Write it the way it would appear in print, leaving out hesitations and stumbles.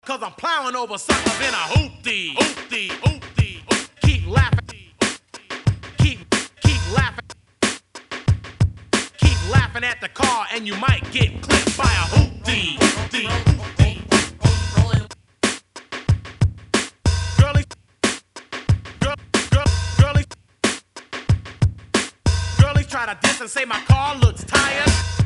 Cause I'm plowing over suckers in a hoopty. Hoopty, hoopty, hoopty. Keep laughing. Keep laughing. Keep laughing at the car and you might get clipped by a hoopty. Hoopty, hoopty. Girlies try to diss and say my car looks tired.